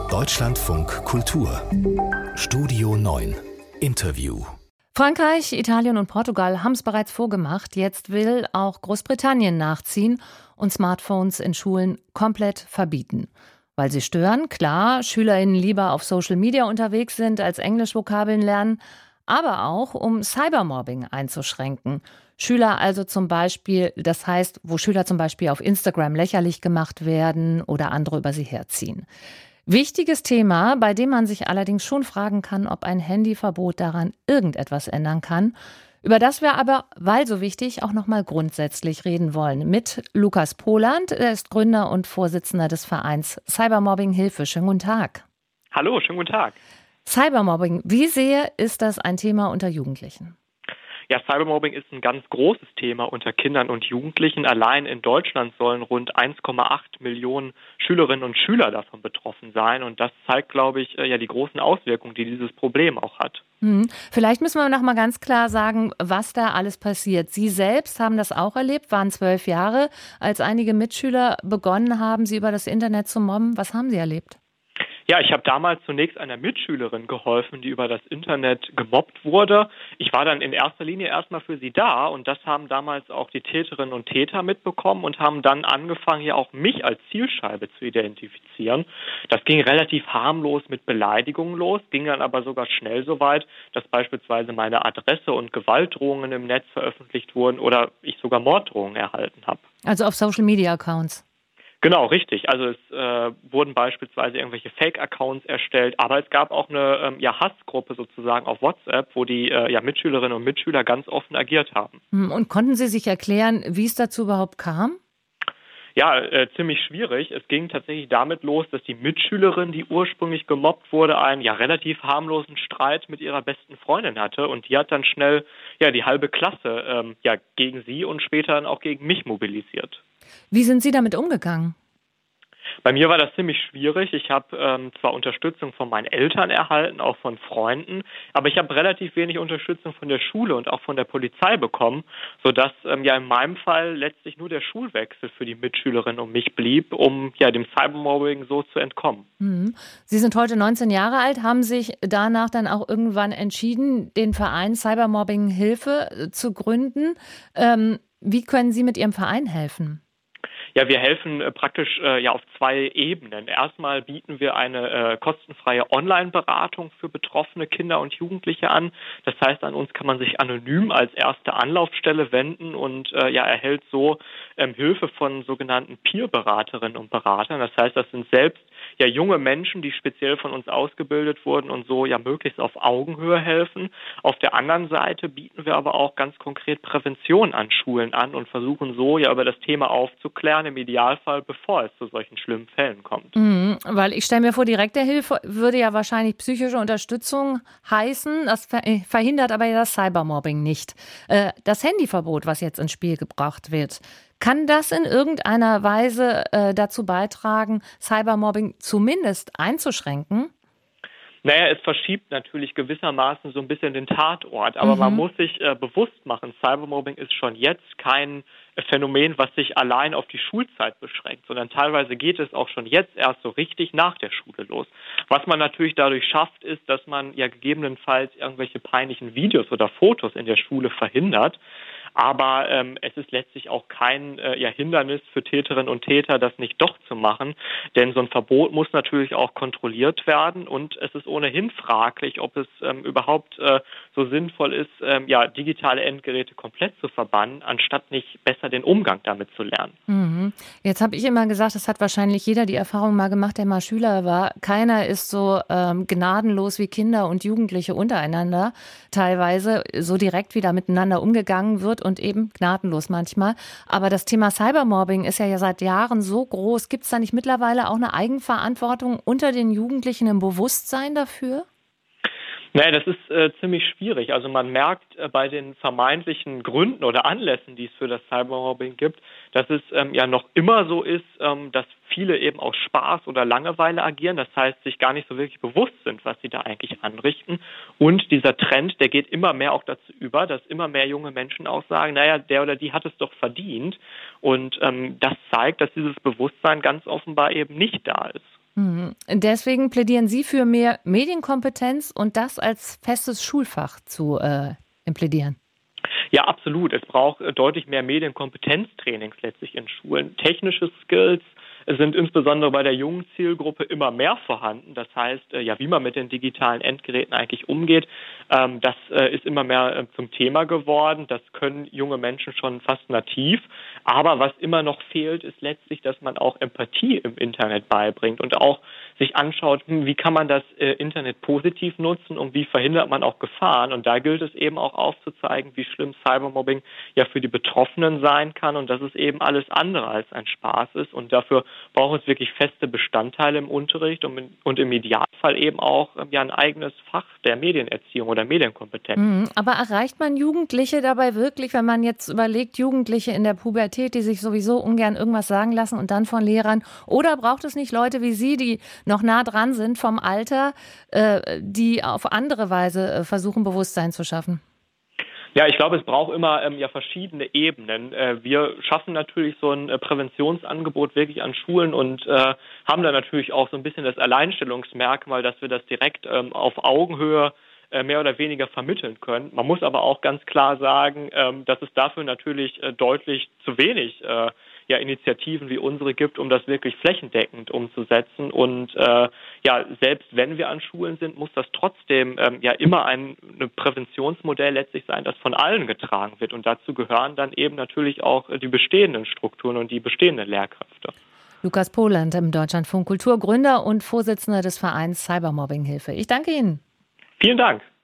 Deutschlandfunk Kultur Studio 9 Interview. Frankreich, Italien und Portugal haben es bereits vorgemacht. Jetzt will auch Großbritannien nachziehen und Smartphones in Schulen komplett verbieten. Weil sie stören, klar, SchülerInnen lieber auf Social Media unterwegs sind, als Englischvokabeln lernen, aber auch, um Cybermobbing einzuschränken. Schüler also zum Beispiel, das heißt, wo Schüler zum Beispiel auf Instagram lächerlich gemacht werden oder andere über sie herziehen. Wichtiges Thema, bei dem man sich allerdings schon fragen kann, ob ein Handyverbot daran irgendetwas ändern kann. Über das wir aber, weil so wichtig, auch nochmal grundsätzlich reden wollen. Mit Lukas Poland, er ist Gründer und Vorsitzender des Vereins Cybermobbing Hilfe. Schönen guten Tag. Hallo, schönen guten Tag. Cybermobbing, wie sehr ist das ein Thema unter Jugendlichen? Ja, Cybermobbing ist ein ganz großes Thema unter Kindern und Jugendlichen. Allein in Deutschland sollen rund 1,8 Millionen Schülerinnen und Schüler davon betroffen sein. Und das zeigt, glaube ich, ja die großen Auswirkungen, die dieses Problem auch hat. Vielleicht müssen wir noch mal ganz klar sagen, was da alles passiert. Sie selbst haben das auch erlebt, waren 12 Jahre, als einige Mitschüler begonnen haben, Sie über das Internet zu mobben. Was haben Sie erlebt? Ja, ich habe damals zunächst einer Mitschülerin geholfen, die über das Internet gemobbt wurde. Ich war dann in erster Linie erstmal für sie da und das haben damals auch die Täterinnen und Täter mitbekommen und haben dann angefangen, ja auch mich als Zielscheibe zu identifizieren. Das ging relativ harmlos mit Beleidigungen los, ging dann aber sogar schnell so weit, dass beispielsweise meine Adresse und Gewaltdrohungen im Netz veröffentlicht wurden oder ich sogar Morddrohungen erhalten habe. Also auf Social-Media-Accounts? Genau, richtig. Also es wurden beispielsweise irgendwelche Fake-Accounts erstellt, aber es gab auch eine Hassgruppe sozusagen auf WhatsApp, wo die Mitschülerinnen und Mitschüler ganz offen agiert haben. Und konnten Sie sich erklären, wie es dazu überhaupt kam? Ja, ziemlich schwierig. Es ging tatsächlich damit los, dass die Mitschülerin, die ursprünglich gemobbt wurde, einen relativ harmlosen Streit mit ihrer besten Freundin hatte und die hat dann schnell die halbe Klasse gegen sie und später dann auch gegen mich mobilisiert. Wie sind Sie damit umgegangen? Bei mir war das ziemlich schwierig. Ich habe zwar Unterstützung von meinen Eltern erhalten, auch von Freunden, aber ich habe relativ wenig Unterstützung von der Schule und auch von der Polizei bekommen, sodass in meinem Fall letztlich nur der Schulwechsel für die Mitschülerin und mich blieb, um dem Cybermobbing so zu entkommen. Sie sind heute 19 Jahre alt, haben sich danach dann auch irgendwann entschieden, den Verein Cybermobbing Hilfe zu gründen. Wie können Sie mit Ihrem Verein helfen? Ja, wir helfen praktisch auf zwei Ebenen. Erstmal bieten wir eine kostenfreie Online-Beratung für betroffene Kinder und Jugendliche an. Das heißt, an uns kann man sich anonym als erste Anlaufstelle wenden und erhält so Hilfe von sogenannten Peer-Beraterinnen und Beratern. Das heißt, das sind selbst junge Menschen, die speziell von uns ausgebildet wurden und so möglichst auf Augenhöhe helfen. Auf der anderen Seite bieten wir aber auch ganz konkret Prävention an Schulen an und versuchen so über das Thema aufzuklären, im Idealfall, bevor es zu solchen schlimmen Fällen kommt. Weil ich stelle mir vor, direkte Hilfe würde ja wahrscheinlich psychische Unterstützung heißen. Das verhindert aber ja das Cybermobbing nicht. Das Handyverbot, was jetzt ins Spiel gebracht wird, kann das in irgendeiner Weise dazu beitragen, Cybermobbing zumindest einzuschränken? Naja, es verschiebt natürlich gewissermaßen so ein bisschen den Tatort, aber man muss sich bewusst machen, Cybermobbing ist schon jetzt kein Phänomen, was sich allein auf die Schulzeit beschränkt, sondern teilweise geht es auch schon jetzt erst so richtig nach der Schule los. Was man natürlich dadurch schafft, ist, dass man gegebenenfalls irgendwelche peinlichen Videos oder Fotos in der Schule verhindert. Aber es ist letztlich auch kein Hindernis für Täterinnen und Täter, das nicht doch zu machen. Denn so ein Verbot muss natürlich auch kontrolliert werden. Und es ist ohnehin fraglich, ob es überhaupt so sinnvoll ist, digitale Endgeräte komplett zu verbannen, anstatt nicht besser den Umgang damit zu lernen. Jetzt habe ich immer gesagt, das hat wahrscheinlich jeder die Erfahrung mal gemacht, der mal Schüler war. Keiner ist so gnadenlos wie Kinder und Jugendliche untereinander. Teilweise so direkt wie da miteinander umgegangen wird und eben gnadenlos manchmal. Aber das Thema Cybermobbing ist ja seit Jahren so groß. Gibt es da nicht mittlerweile auch eine Eigenverantwortung unter den Jugendlichen im Bewusstsein dafür? Naja, das ist ziemlich schwierig. Also man merkt bei den vermeintlichen Gründen oder Anlässen, die es für das Cybermobbing gibt, dass es noch immer so ist, dass viele eben aus Spaß oder Langeweile agieren. Das heißt, sich gar nicht so wirklich bewusst sind, was sie da eigentlich anrichten. Und dieser Trend, der geht immer mehr auch dazu über, dass immer mehr junge Menschen auch sagen, naja, der oder die hat es doch verdient. Und das zeigt, dass dieses Bewusstsein ganz offenbar eben nicht da ist. Deswegen plädieren Sie für mehr Medienkompetenz und das als festes Schulfach zu implementieren. Ja, absolut. Es braucht deutlich mehr Medienkompetenztrainings letztlich in Schulen. Technische Skills sind insbesondere bei der jungen Zielgruppe immer mehr vorhanden. Das heißt, wie man mit den digitalen Endgeräten eigentlich umgeht, das ist immer mehr zum Thema geworden. Das können junge Menschen schon fast nativ. Aber was immer noch fehlt, ist letztlich, dass man auch Empathie im Internet beibringt und auch sich anschaut, wie kann man das Internet positiv nutzen und wie verhindert man auch Gefahren. Und da gilt es eben auch aufzuzeigen, wie schlimm Cybermobbing ja für die Betroffenen sein kann und dass es eben alles andere als ein Spaß ist. Und dafür braucht es wirklich feste Bestandteile im Unterricht und im Idealfall eben auch ein eigenes Fach der Medienerziehung oder Medienkompetenz. Aber erreicht man Jugendliche dabei wirklich, wenn man jetzt überlegt, Jugendliche in der Pubertät, die sich sowieso ungern irgendwas sagen lassen und dann von Lehrern? Oder braucht es nicht Leute wie Sie, die noch nah dran sind vom Alter, die auf andere Weise versuchen, Bewusstsein zu schaffen? Ja, ich glaube, es braucht immer verschiedene Ebenen. Wir schaffen natürlich so ein Präventionsangebot wirklich an Schulen und haben da natürlich auch so ein bisschen das Alleinstellungsmerkmal, dass wir das direkt auf Augenhöhe mehr oder weniger vermitteln können. Man muss aber auch ganz klar sagen, dass es dafür natürlich deutlich zu wenig Initiativen wie unsere gibt, um das wirklich flächendeckend umzusetzen. Und selbst wenn wir an Schulen sind, muss das trotzdem immer ein Präventionsmodell letztlich sein, das von allen getragen wird. Und dazu gehören dann eben natürlich auch die bestehenden Strukturen und die bestehenden Lehrkräfte. Lukas Pohland im Deutschlandfunk Kultur, Gründer und Vorsitzender des Vereins Cybermobbing-Hilfe. Ich danke Ihnen. Vielen Dank.